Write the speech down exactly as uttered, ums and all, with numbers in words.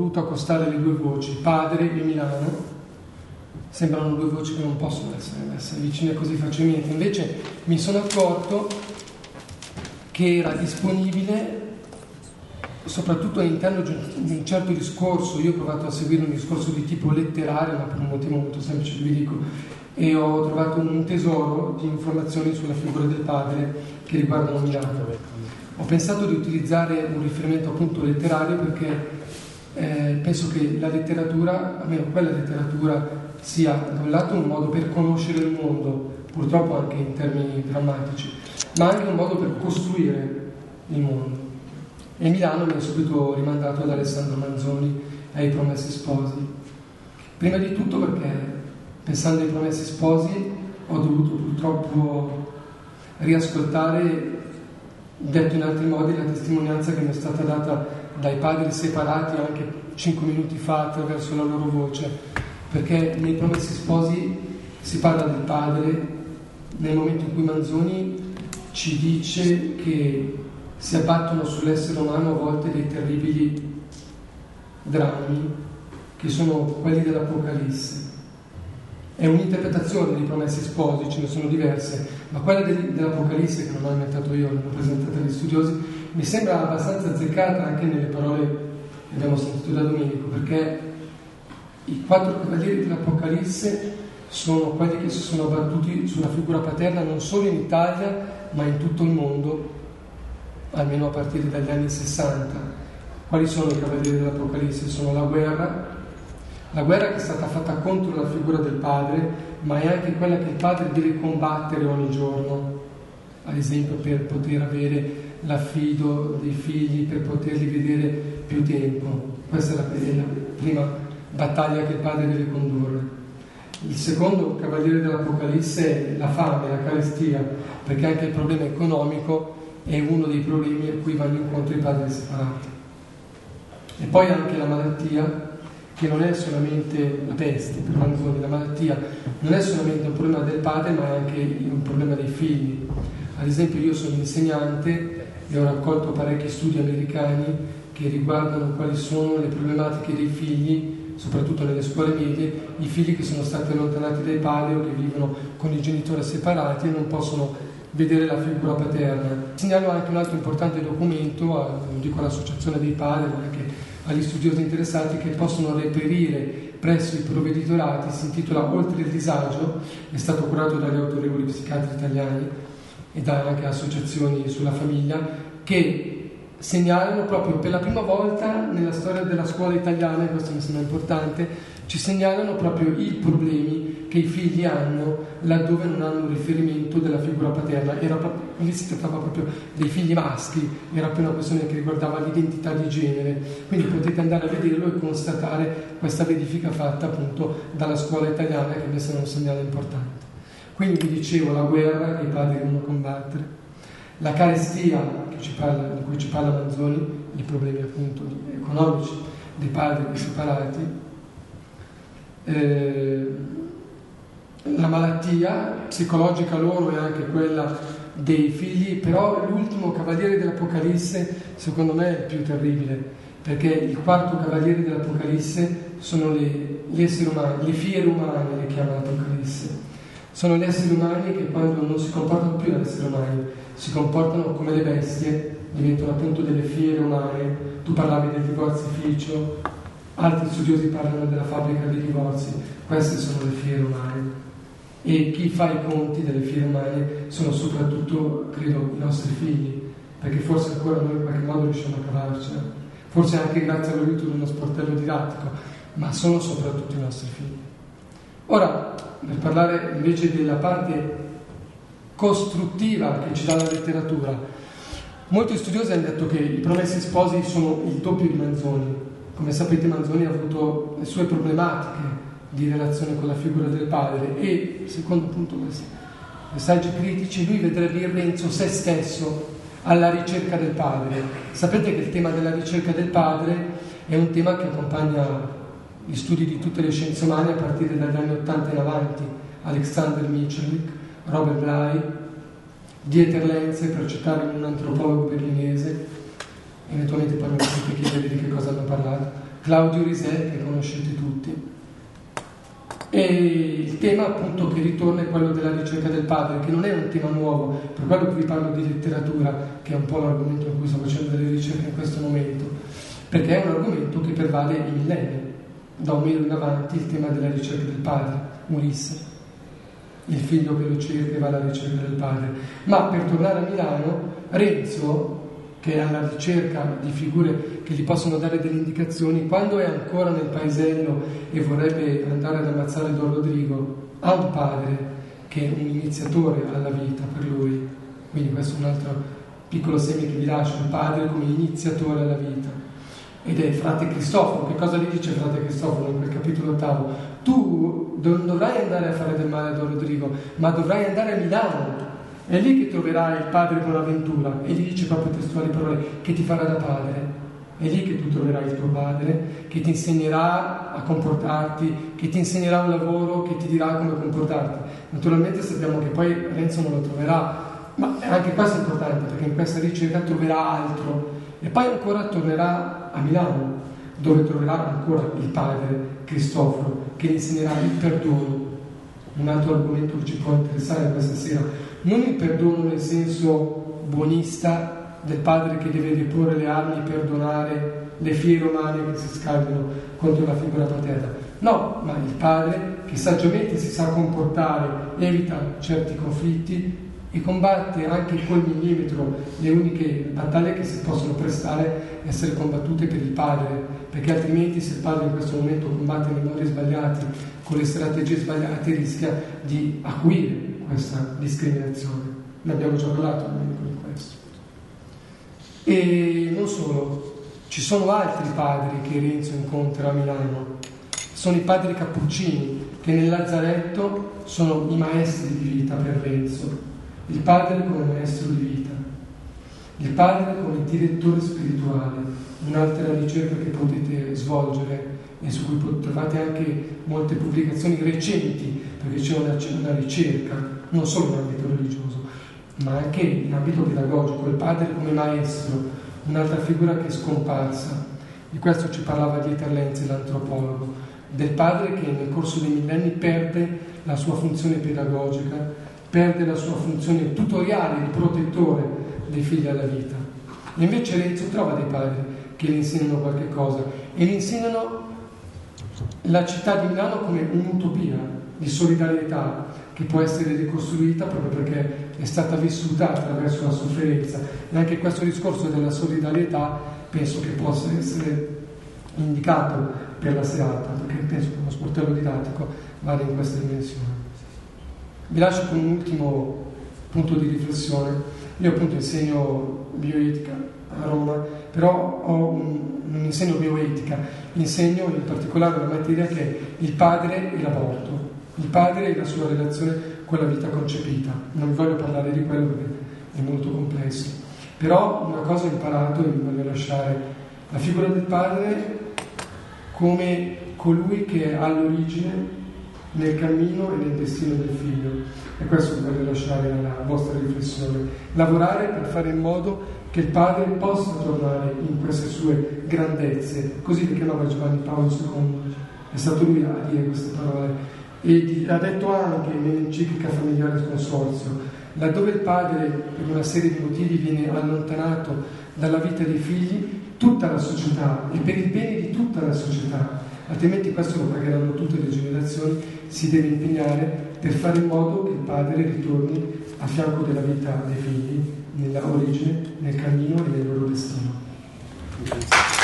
voluto accostare le due voci, padre e Milano. Sembrano due voci che non possono essere, essere vicine così facilmente. Invece mi sono accorto che era disponibile soprattutto all'interno di un certo discorso. Io ho provato a seguire un discorso di tipo letterario, ma per un motivo molto semplice vi dico, e ho trovato un tesoro di informazioni sulla figura del padre che riguardano Milano. Ho pensato di utilizzare un riferimento appunto letterario perché eh, penso che la letteratura, almeno quella letteratura, sia da un lato un modo per conoscere il mondo, purtroppo anche in termini drammatici, ma anche un modo per costruire il mondo. E Milano mi ha subito rimandato ad Alessandro Manzoni e ai Promessi Sposi. Prima di tutto perché, pensando ai Promessi Sposi, ho dovuto purtroppo riascoltare, detto in altri modi, la testimonianza che mi è stata data dai padri separati anche cinque minuti fa attraverso la loro voce, perché nei Promessi Sposi si parla del padre nel momento in cui Manzoni ci dice che si abbattono sull'essere umano a volte dei terribili drammi che sono quelli dell'Apocalisse. È un'interpretazione dei Promessi Sposi, ce ne sono diverse, ma quella dell'Apocalisse, che non ho inventato io, l'ho presentata agli studiosi, mi sembra abbastanza azzeccata anche nelle parole che abbiamo sentito da Domenico, perché i quattro cavalieri dell'Apocalisse sono quelli che si sono abbattuti sulla figura paterna non solo in Italia, ma in tutto il mondo, almeno a partire dagli anni sessanta. Quali sono i cavalieri dell'Apocalisse? Sono la guerra, la guerra che è stata fatta contro la figura del padre, ma è anche quella che il padre deve combattere ogni giorno, ad esempio per poter avere l'affido dei figli, per poterli vedere più tempo. Questa è la, è la prima battaglia che il padre deve condurre. Il secondo cavaliere dell'Apocalisse è la fame, la carestia, perché anche il problema economico è uno dei problemi a cui vanno incontro i padri separati. E poi anche la malattia, che non è solamente la peste, per Manzoni, la malattia non è solamente un problema del padre, ma è anche un problema dei figli. Ad esempio, io sono insegnante e ho raccolto parecchi studi americani che riguardano quali sono le problematiche dei figli, soprattutto nelle scuole medie, i figli che sono stati allontanati dai padri o che vivono con i genitori separati e non possono vedere la figura paterna. Segnalo anche un altro importante documento, non dico all'associazione dei padri, ma anche agli studiosi interessati, che possono reperire presso i provveditorati. Si intitola Oltre il disagio, è stato curato dagli autorevoli psichiatri italiani e da anche associazioni sulla famiglia, che segnalano proprio per la prima volta nella storia della scuola italiana, e questo mi sembra importante, ci segnalano proprio i problemi che i figli hanno laddove non hanno un riferimento della figura paterna. Era proprio, lì si trattava proprio dei figli maschi, era più una questione che riguardava l'identità di genere, quindi potete andare a vederlo e constatare questa verifica fatta appunto dalla scuola italiana, che mi sembra un segnale importante. Quindi vi dicevo, la guerra che i padri devono combattere, la carestia che ci parla, di cui ci parla Manzoni, i problemi appunto economici dei padri separati, eh, la malattia psicologica loro e anche quella dei figli. Però l'ultimo cavaliere dell'Apocalisse secondo me è il più terribile, perché il quarto cavaliere dell'Apocalisse sono le, gli esseri umani, le fiere umane le chiama l'Apocalisse. Sono gli esseri umani che quando non si comportano più da esseri umani, si comportano come le bestie, diventano appunto delle fiere umane. Tu parlavi del divorzificio, altri studiosi parlano della fabbrica dei divorzi. Queste sono le fiere umane. E chi fa i conti delle fiere umane sono soprattutto, credo, i nostri figli, perché forse ancora noi in qualche modo riusciamo a cavarcela, forse anche grazie all'aiuto di uno sportello didattico, ma sono soprattutto i nostri figli. Ora, per parlare invece della parte costruttiva che ci dà la letteratura, molti studiosi hanno detto che i Promessi Sposi sono il doppio di Manzoni. Come sapete, Manzoni ha avuto le sue problematiche di relazione con la figura del padre e, secondo appunto questi messaggi critici, lui vedrebbe in Renzo se stesso alla ricerca del padre. Sapete che il tema della ricerca del padre è un tema che accompagna gli studi di tutte le scienze umane a partire dagli anni ottanta in avanti. Alexander Mitscherlich, Robert Bly, Dieter Lenze, per citare un antropologo berlinese, eventualmente poi mi potete chiedere di che cosa hanno parlato, Claudio Risè, che conoscete tutti. E il tema appunto che ritorna è quello della ricerca del padre, che non è un tema nuovo, per quello che vi parlo di letteratura, che è un po' l'argomento in cui sto facendo delle ricerche in questo momento, perché è un argomento che pervade i millenni, da Omero in avanti, il tema della ricerca del padre, Ulisse, il figlio che lo cerca e va alla ricerca del padre. Ma per tornare a Milano, Renzo, che è alla ricerca di figure che gli possono dare delle indicazioni, quando è ancora nel paesello e vorrebbe andare ad ammazzare Don Rodrigo, ha un padre che è un iniziatore alla vita per lui. Quindi questo è un altro piccolo seme che vi lascio, il padre come iniziatore alla vita. Ed è frate Cristoforo. Che cosa gli dice frate Cristoforo in quel capitolo ottavo? Tu non dovrai andare a fare del male a Don Rodrigo, ma dovrai andare a Milano. È lì che troverai il padre Bonaventura, e gli dice proprio testuali parole, che ti farà da padre. È lì che tu troverai il tuo padre, che ti insegnerà a comportarti, che ti insegnerà un lavoro, che ti dirà come comportarti. Naturalmente sappiamo che poi Renzo non lo troverà, ma anche questo è importante, perché in questa ricerca troverà altro. E poi ancora tornerà a Milano, dove troverà ancora il padre Cristoforo, che gli insegnerà il perdono. Un altro argomento che ci può interessare questa sera. Non il perdono nel senso buonista del padre che deve deporre le armi e perdonare le fiere umane che si scaldano contro la figura paterna. No, ma il padre che saggiamente si sa comportare, evita certi conflitti e combatte anche col millimetro le uniche battaglie che si possono prestare a essere combattute per il padre, perché altrimenti se il padre in questo momento combatte nei modi sbagliati, con le strategie sbagliate, rischia di acuire questa discriminazione. Ne abbiamo già parlato di questo. E non solo, ci sono altri padri che Renzo incontra a Milano. Sono i padri cappuccini, che nel Lazzaretto sono i maestri di vita per Renzo. Il padre come maestro di vita, il padre come direttore spirituale, un'altra ricerca che potete svolgere e su cui trovate anche molte pubblicazioni recenti, perché c'è una, c'è una ricerca, non solo in ambito religioso, ma anche in ambito pedagogico. Il padre come maestro, un'altra figura che è scomparsa. Di questo ci parlava Dieter Lenz, l'antropologo, del padre che nel corso dei millenni perde la sua funzione pedagogica, perde la sua funzione tutoriale di protettore dei figli alla vita. E invece Renzo trova dei padri che gli insegnano qualche cosa e gli insegnano la città di Milano come un'utopia di solidarietà che può essere ricostruita proprio perché è stata vissuta attraverso la sofferenza. E anche questo discorso della solidarietà penso che possa essere indicato per la serata, perché penso che uno sportello didattico vada in questa dimensione. Vi lascio con un ultimo punto di riflessione. Io appunto insegno bioetica a Roma, però ho un, non insegno bioetica, insegno in particolare una materia che è il padre e l'aborto, il padre e la sua relazione con la vita concepita. Non vi voglio parlare di quello perché è molto complesso, però una cosa ho imparato e vi voglio lasciare: la figura del padre come colui che è all'origine nel cammino e nel destino del figlio. E questo vi voglio lasciare alla vostra riflessione. Lavorare per fare in modo che il padre possa tornare in queste sue grandezze, così lo chiamava Giovanni Paolo secondo, è stato lui a dire queste parole. E ha detto anche nell'enciclica Familiaris Consortio, laddove il padre per una serie di motivi viene allontanato dalla vita dei figli, tutta la società, e per il bene di tutta la società, altrimenti questo lo pagheranno tutte le generazioni, si deve impegnare per fare in modo che il padre ritorni a fianco della vita dei figli, nella origine, nel cammino e nel loro destino.